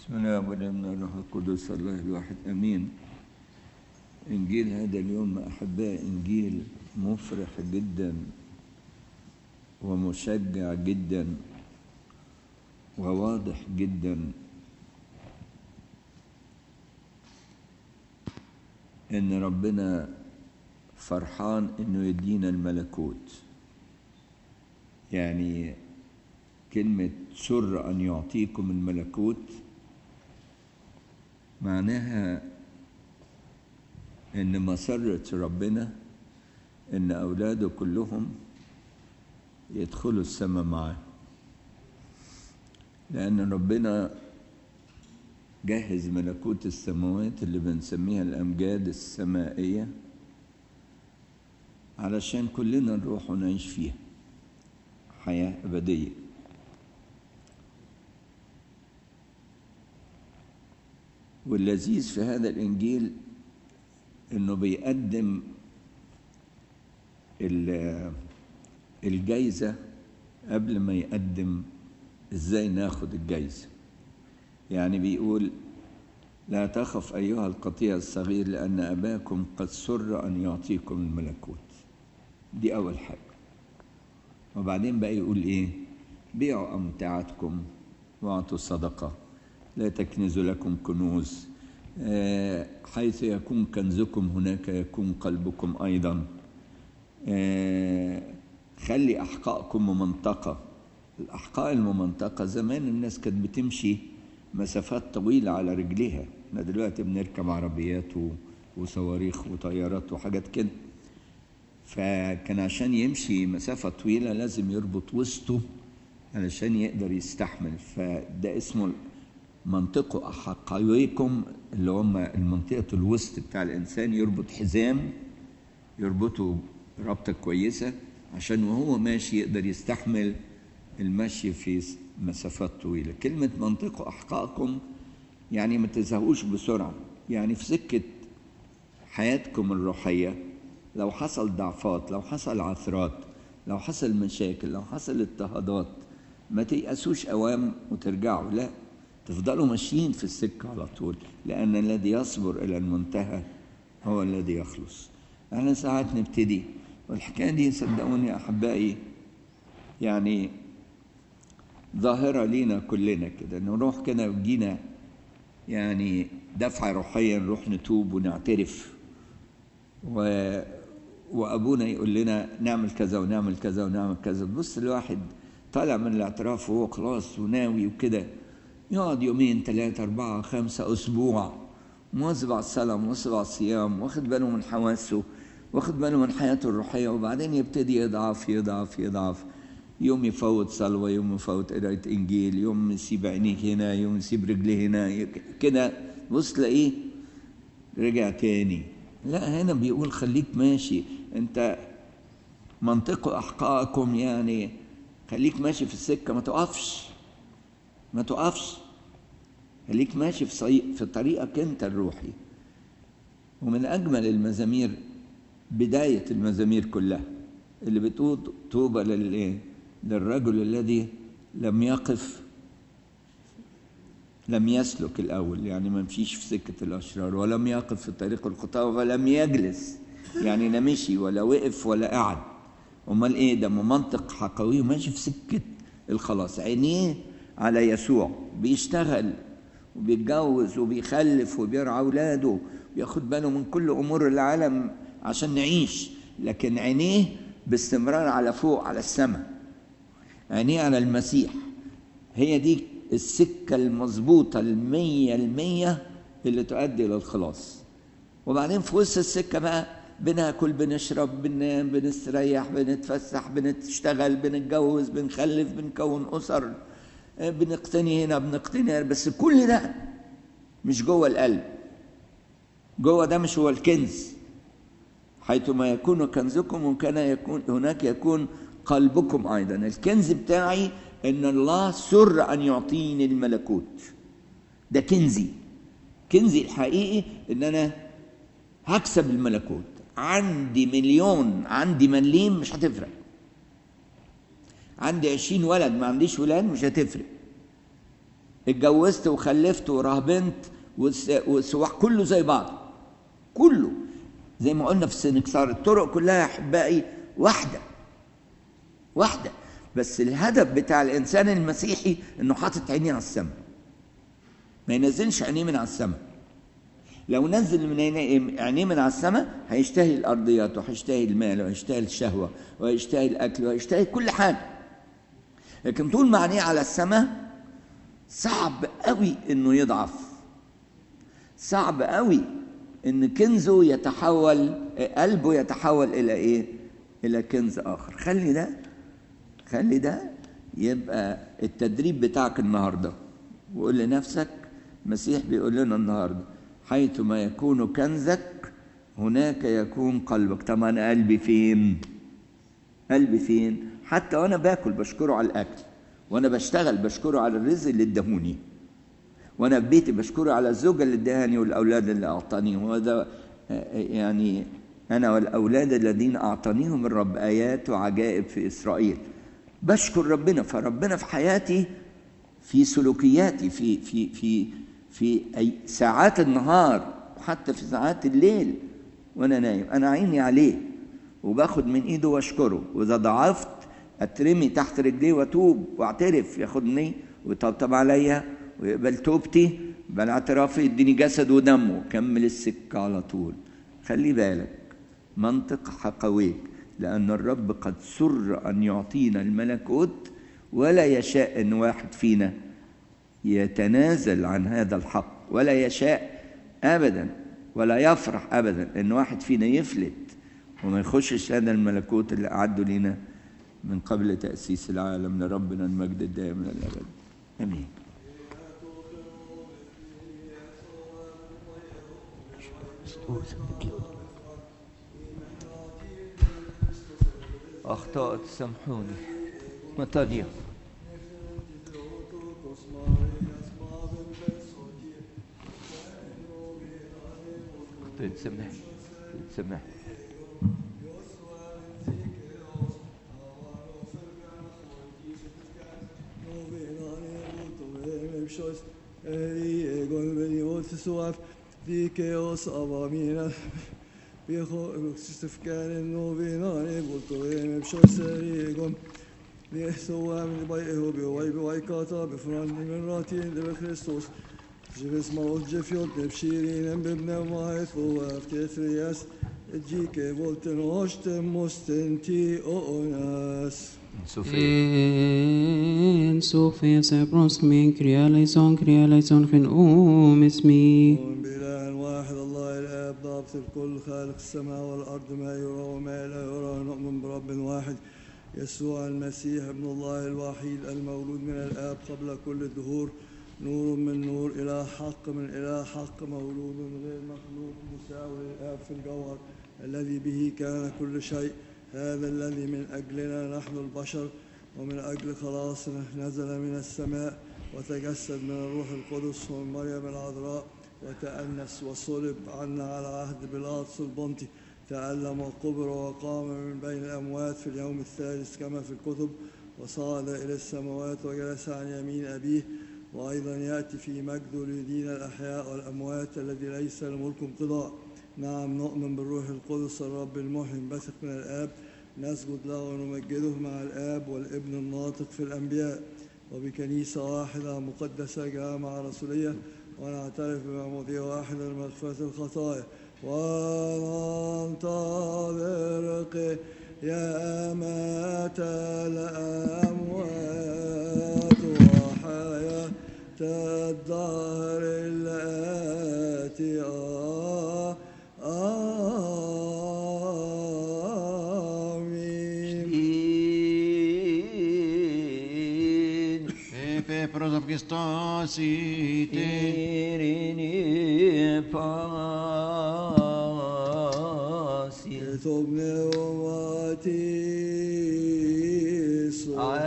بسم الله والابن والروح القدس الله الواحد امين. انجيل هذا اليوم احبائي انجيل مفرح جدا ومشجع جدا وواضح جدا ان ربنا فرحان انه يدينا الملكوت. يعني كلمة سر أن يعطيكم الملكوت معناها إن مسرة ربنا إن أولاده كلهم يدخلوا السماء معاه، لأن ربنا جهز ملكوت السماوات اللي بنسميها الأمجاد السمائية علشان كلنا نروح ونعيش فيها حياة أبدية. واللذيذ في هذا الإنجيل إنه بيقدم الجايزة قبل ما يقدم إزاي ناخد الجايزة. يعني بيقول: لا تخف أيها القطيع الصغير لأن أباكم قد سر أن يعطيكم الملكوت. دي أول حاجة. وبعدين بقى يقول إيه؟ بيعوا أمتعتكم واعطوا صدقة، لا تكنزوا لكم كنوز، حيث يكون كنزكم هناك يكون قلبكم أيضا. خلي أحقائكم ممنطقة. الأحقاء الممنطقة زمان الناس كانت بتمشي مسافات طويلة على رجليها، احنا دلوقتي بنركب عربيات وصواريخ وطيارات وحاجات كده. فكان عشان يمشي مسافة طويلة لازم يربط وسطه علشان يقدر يستحمل، فده اسمه منطقة أحقائكم، اللي هم المنطقة الوسط بتاع الإنسان. يربط حزام، يربطه ربطة كويسة عشان وهو ماشي يقدر يستحمل المشي في مسافات طويلة. كلمة منطقة أحقائكم يعني ما تزهقوش بسرعة. يعني في سكة حياتكم الروحية لو حصل ضعفات، لو حصل عثرات، لو حصل مشاكل، لو حصل اضطهادات، ما تيأسوش أوام وترجعوا، لا، تفضلوا ماشيين في السكة على طول، لأن الذي يصبر إلى المنتهى هو الذي يخلص. أنا ساعات نبتدي، والحكاية دي صدقوني أحبائي يعني ظاهرة لينا كلنا كده، نروح كده وجينا يعني دفعة روحية، نروح نتوب ونعترف، وأبونا يقول لنا نعمل كذا ونعمل كذا ونعمل كذا. بص الواحد طالع من الاعتراف وهو خلاص وناوي وكده، يقعد يومين 3 4 5 أسبوع مواظب على الصلاة، مواظب على الصيام، واخد باله من حواسه، واخد باله من حياته الروحية، وبعدين يبتدي يضعف يضعف يضعف. يوم يفوت صلوة، يوم يفوت قراية إنجيل، يوم يسيب عينيه هنا، يوم يسيب رجليه هنا كده. بص تلاقيه رجع تاني. لا، هنا بيقول خليك ماشي انت، منطقة أحقائكم، يعني خليك ماشي في السكة، ما تقفش ما تقفش، خليك ماشي في طريقك انت الروحي. ومن أجمل المزامير بداية المزامير كلها اللي بتقول طوبى للرجل الذي لم يسلك الأول، يعني ما مشيش في سكة الأشرار، ولم يقف في طريق الخطاة، ولم يجلس، يعني لا مشي ولا وقف ولا قعد. أمال إيه ده؟ منطق حقوي ماشي في سكة الخلاص، عينيه على يسوع، بيشتغل وبيتجوز وبيخلف وبيرعى أولاده، بياخد باله من كل أمور العالم عشان نعيش، لكن عينيه باستمرار على فوق، على السماء، عينيه على المسيح. هي دي السكة المظبوطة 100% اللي تؤدي للخلاص. وبعدين في وسط السكة بقى بناكل، بنشرب، بننام، بنستريح، بنتفسح، بنشتغل، بنتجوز، بنخلف، بنكون أسر، بنقتني هنا بنقتني، بس كل ده مش جوه القلب. جوه ده مش هو الكنز. حيثما يكون كنزكم وكان يكون هناك يكون قلبكم أيضا. الكنز بتاعي إن الله سر أن يعطيني الملكوت، ده كنزي. كنزي الحقيقي إن أنا هكسب الملكوت. عندي مليون، عندي مليم، مش هتفرق. عندي 20 ولد، ما عنديش ولاد، مش هتفرق. اتجوزت وخلفت ورهبنت والسواح كله زي بعض، كله زي ما قلنا في السنكسار، الطرق كلها يا احبائي واحده، بس الهدف بتاع الانسان المسيحي انه حاطط عينيه على السماء، ما ينزلش عينيه من على السماء. لو نزل من عينيه من على السماء هيشتهي الارضيات وهيشتهي المال وهيشتهي الشهوه وهيشتهي الاكل وهيشتهي كل حاجه. لكن طول ما عينيه على السماء صعب قوي انه يضعف، صعب قوي ان كنزه يتحول، قلبه يتحول الى ايه؟ الى كنز اخر. خلي ده يبقى التدريب بتاعك النهارده، وقول لنفسك المسيح بيقول لنا النهارده حيثما يكون كنزك هناك يكون قلبك. طب انا قلبي فين؟ حتى وانا باكل بشكره على الاكل، وانا بشتغل بشكره على الرزق اللي اداهوني، وانا في بيتي بشكره على الزوجه اللي اداهاني والاولاد اللي اعطانيهم. وهذا يعني انا والاولاد الذين اعطانيهم الرب ايات وعجائب في اسرائيل، بشكر ربنا. فربنا في حياتي، في سلوكياتي، في أي ساعات النهار وحتى في ساعات الليل وانا نايم، انا عيني عليه وباخد من ايده واشكره. واذا ضعفت اترمي تحت رجليه واتوب واعترف، ياخدني ويطبطب عليا ويقبل توبتي، بل اعترافي يديني جسد ودم وكمل السكه على طول. خلي بالك، منطق حقويك، لأن الرب قد سر أن يعطينا الملكوت، ولا يشاء أن واحد فينا يتنازل عن هذا الحق، ولا يشاء أبدا ولا يفرح أبدا أن واحد فينا يفلت وما يخشش هذا الملكوت اللي أعده لنا من قبل تأسيس العالم. لربنا المجد الدائم إلى الأبد، آمين. أخطأت سامحوني. مطالية تتسمح. Viejo Stefkaren novinare voltoem shoserigom Yesuam baiho bi kata bi fran min ratin de Christus Jeves mal jefiot de shirin bibna maet vo aftetrias jike volten oste mostenti onas Sofia Sabros min krialeison khin اسمي ضابط الكل خالق السماء والأرض ما يرى وما لا يرى. نؤمن برب واحد يسوع المسيح ابن الله الوحيد المولود من الآب قبل كل الدهور، نور من نور، إله حق من إله حق، مولود غير مخلوق، مساوي للآب في الجوهر، الذي به كان كل شيء. هذا الذي من أجلنا نحن البشر ومن أجل خلاصنا نزل من السماء وتجسد من الروح القدس ومن مريم العذراء وتأنس وصلب عنا على عهد بيلاطس البنطي، تألم وقبر وقام من بين الأموات في اليوم الثالث كما في الكتب، وصعد إلى السماوات وجلس عن يمين أبيه، وأيضا يأتي في مجده ليدين الأحياء والأموات الذي ليس لملك انقضاء. نعم، نؤمن بالروح القدس الرب المحيي بثق من الآب، نسجد له ونمجده مع الآب والابن الناطق في الأنبياء، وبكنيسة واحدة مقدسة جامعة رسولية، ونعترف بمعمودية واحدة لمغفرة الخطايا، وننتظر قيامة الأموات وحياة الدهر التي Irini pasi